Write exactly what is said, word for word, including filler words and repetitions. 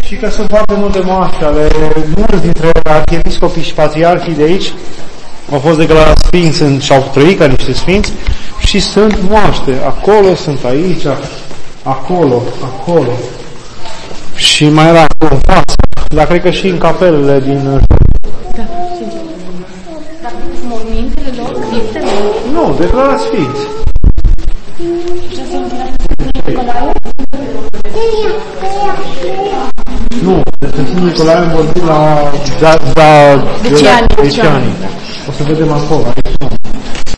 Și că sunt foarte multe moaște ale mulți dintre arhiepiscopii și patriarhii de aici au fost declarați sfinți în, și au trăit ca niște sfinți și sunt moaște. Acolo sunt, aici, acolo, acolo. Și mai era acolo în față. Dar cred că și în capelele din... Da, sincer. Dar mormintele lor, criptele? Nu, declarați sfinți. Și asta e Nicolae? Nu, despre Sfântul Nicolae am vorbit la da, da, Deciani. Deciani. O să vedem acolo. Aici.